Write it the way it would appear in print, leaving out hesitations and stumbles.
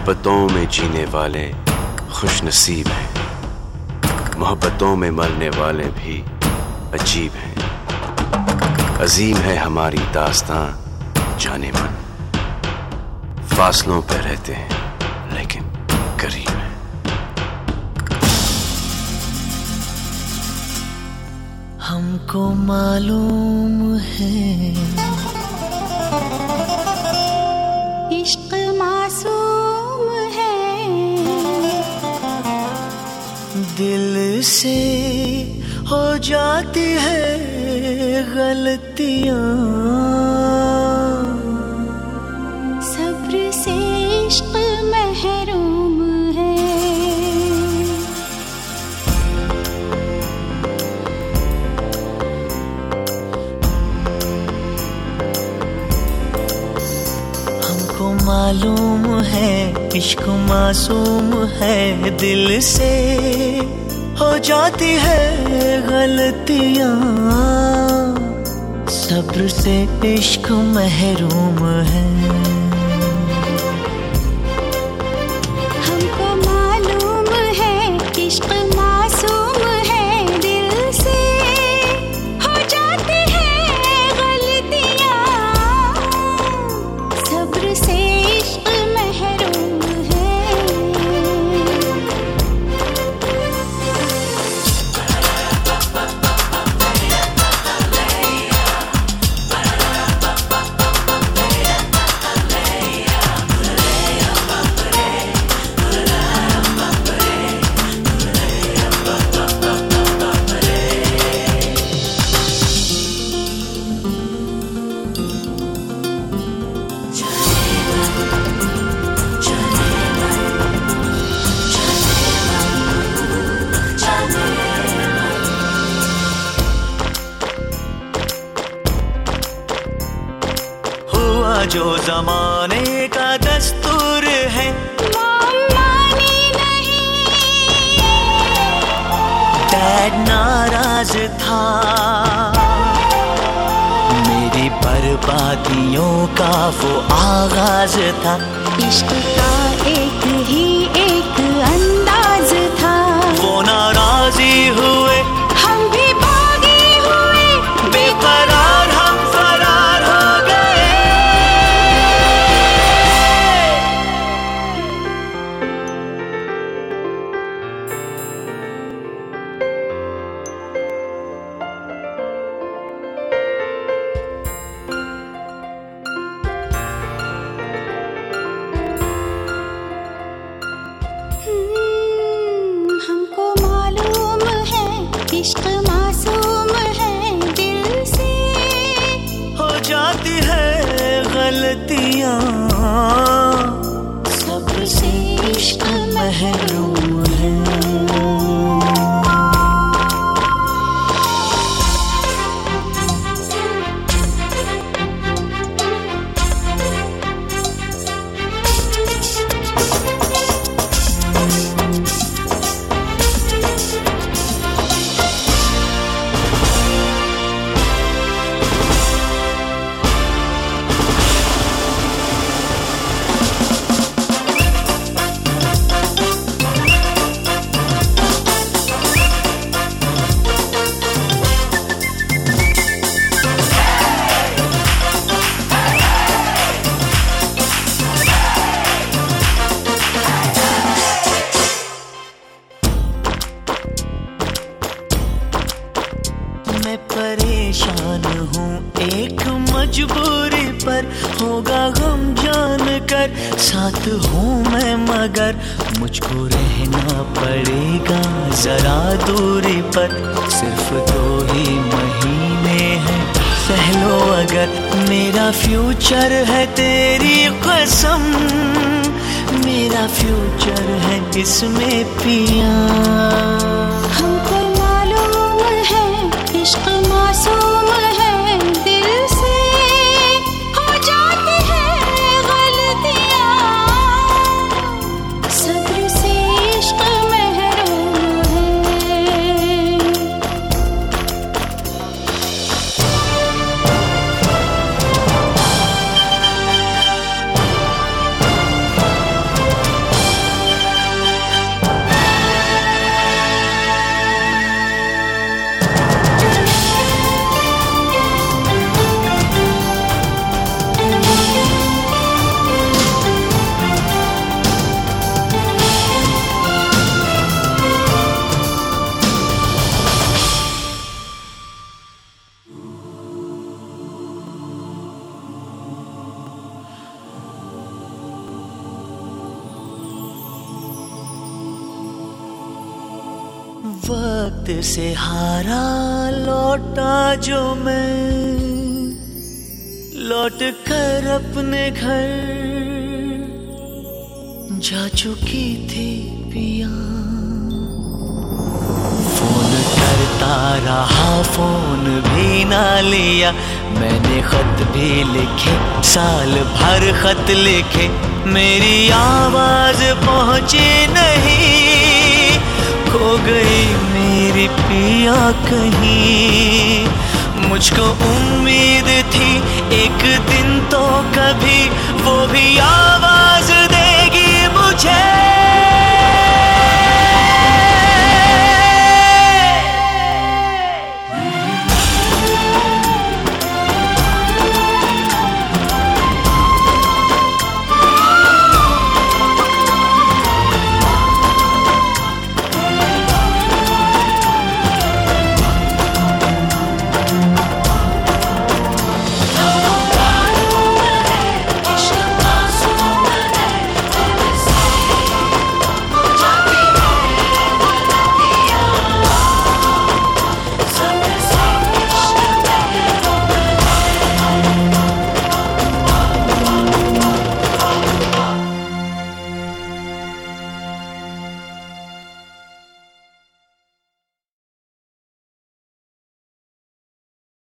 मोहब्बतों में जीने वाले खुश नसीब हैं, मोहब्बतों में मरने वाले भी अजीब हैं। अजीम है हमारी दास्तां जाने मन, फासलों पे रहते हैं लेकिन करीब हैं। हमको मालूम है इश्क मासूम है, दिल से हो जाती है गलतियां, सब्र से इश्क महरूम है। हमको मालूम है इश्क मासूम है, दिल से हो जाती है गलतियां, सब्र से इश्क महरूम है। हमको मालूम है इश्क मासूम है, दिल से हो जाती है गलतियां, सब्र से इश्क महरूम है। जो जमाने का दस्तूर है मानी नहीं, डैड नाराज था, मेरी बर्बादियों का वो आगाज था। इश्क का एक ही एक अंदाज था, वो नाराजी हुए हम भी बागी हुए, बेकरार हम फरार हो गए। हमको मालूम है इश्क मासूम है, दिल से हो जाती है गलतियां, सब्र से इश्क महरूम है। मैं परेशान हूँ एक मजबूरी पर, होगा गम जान कर साथ हूँ मैं, मगर मुझको रहना पड़ेगा जरा दूरी पर। सिर्फ 2 ही महीने हैं, सह लो अगर, मेरा फ्यूचर है तेरी कसम, मेरा फ्यूचर है इसमें पिया। हमको मालूम है इश्क मासूम है, दिल से हो जाती है गलतियां, सब्र से इश्क महरूम है। वक्त से हारा लौटा जो मैं, लौट कर अपने घर जा चुकी थी पिया। फोन करता रहा, फोन भी ना लिया, मैंने खत भी लिखे, साल भर खत लिखे, मेरी आवाज पहुंची नहीं, खो गई मेरी पिया कहीं। मुझको उम्मीद थी एक दिन तो कभी वो भी